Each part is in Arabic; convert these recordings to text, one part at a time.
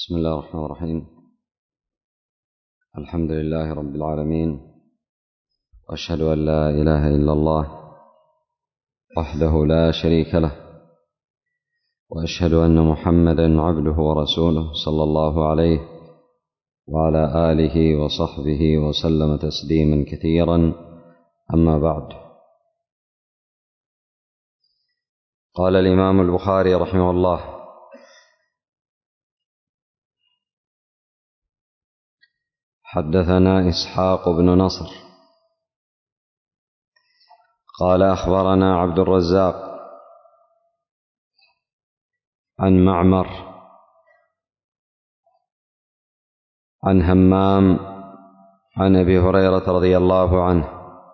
بسم الله الرحمن الرحيم. الحمد لله رب العالمين، وأشهد أن لا إله إلا الله وحده لا شريك له، وأشهد أن محمدا عبده ورسوله صلى الله عليه وعلى آله وصحبه وسلم تسليما كثيرا. أما بعد، قال الإمام البخاري رحمه الله: حدثنا إسحاق بن نصر قال أخبرنا عبد الرزاق عن معمر عن همام عن أبي هريرة رضي الله عنه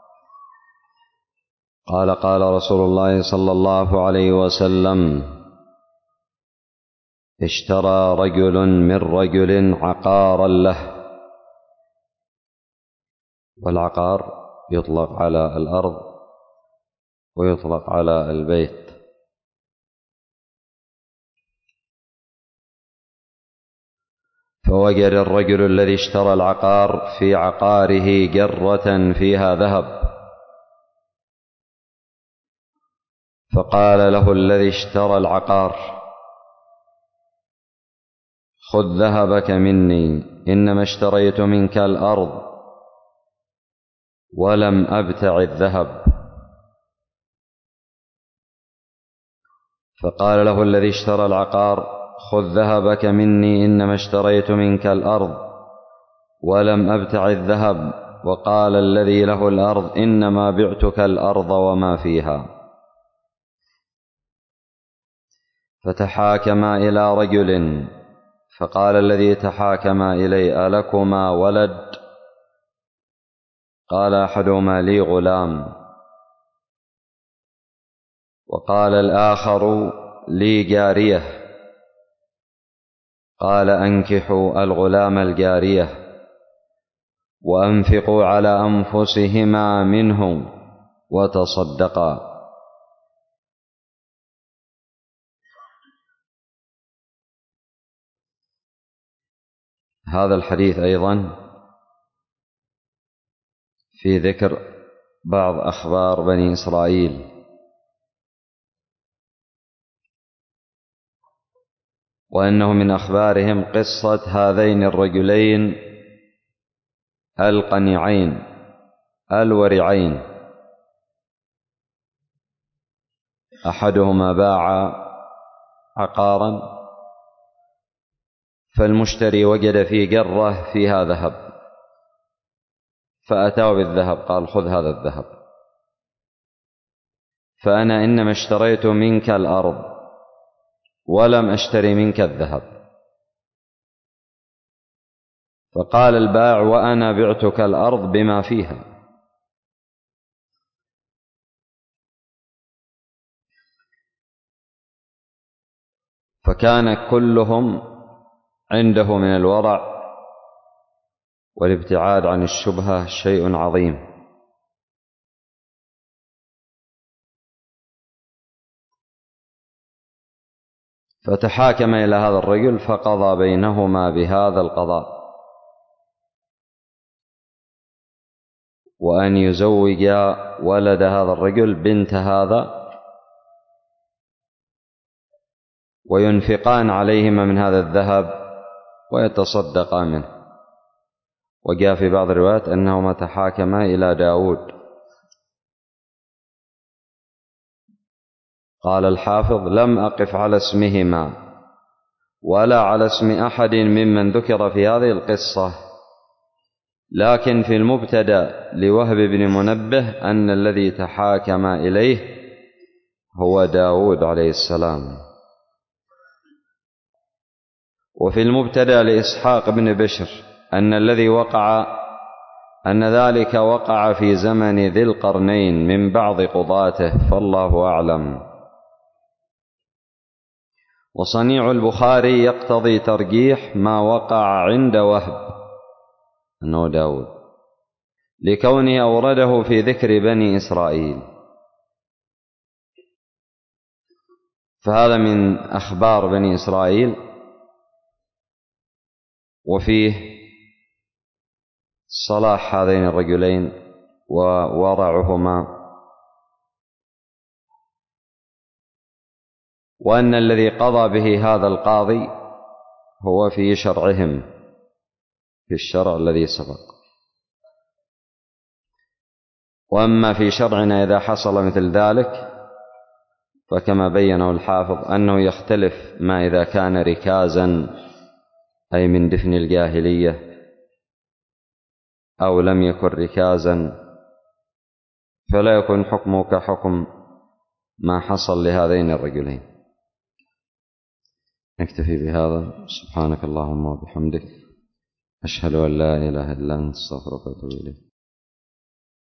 قال: قال رسول الله صلى الله عليه وسلم: اشترى رجل من رجل عقارا له. والعقار يطلق على الأرض ويطلق على البيت. فوجد الرجل الذي اشترى العقار في عقاره جرة فيها ذهب، فقال له الذي اشترى العقار: خذ ذهبك مني، إنما اشتريت منك الأرض ولم أبتع الذهب. فقال له الذي اشترى العقار: خذ ذهبك مني، إنما اشتريت منك الأرض ولم أبتع الذهب. وقال الذي له الأرض: إنما بعتك الأرض وما فيها. فتحاكما إلى رجل، فقال الذي تحاكما إلي: ألكما ولد؟ قال أحدهما: لي غلام. وقال الآخر: لي جارية. قال: أنكحوا الغلام الجارية وأنفقوا على أنفسهما منه وتصدقا. هذا الحديث أيضا في ذكر بعض أخبار بني إسرائيل، وأنه من أخبارهم قصة هذين الرجلين القنيعين الورعين. أحدهما باع عقارا، فالمشتري وجد في جرة فيها ذهب، فأتاه بالذهب، قال: خذ هذا الذهب، فأنا إنما اشتريت منك الأرض ولم أشتري منك الذهب. فقال البائع: وأنا بعتك الأرض بما فيها. فكان كلهم عنده من الورع والابتعاد عن الشبهة شيء عظيم. فتحاكم إلى هذا الرجل فقضى بينهما بهذا القضاء، وأن يزوج ولد هذا الرجل بنت هذا، وينفقان عليهما من هذا الذهب ويتصدقا منه. وجاء في بعض الروايات أنهما تحاكما إلى داود. قال الحافظ: لم أقف على اسمهما ولا على اسم أحد ممن ذكر في هذه القصة، لكن في المبتدأ لوهب بن منبه أن الذي تحاكم إليه هو داود عليه السلام. وفي المبتدأ لإسحاق بن بشر أن ذلك وقع في زمن ذي القرنين من بعض قضاته، فالله أعلم. وصنيع البخاري يقتضي ترجيح ما وقع عند وهب أنه داود، لكونه أورده في ذكر بني إسرائيل. فهذا من أخبار بني إسرائيل وفيه صلاح هذين الرجلين وورعهما، وأن الذي قضى به هذا القاضي هو في شرعهم، في الشرع الذي سبق. وأما في شرعنا إذا حصل مثل ذلك فكما بينه الحافظ أنه يختلف ما إذا كان ركازا أي من دفن الجاهلية أو لم يكن ركازا، فلا يكون حكمه كحكم ما حصل لهذين الرجلين. نكتفي بهذا. سبحانك اللهم وبحمدك، أشهد أن لا إله إلا أنت، أستغفرك وأتوب إليك.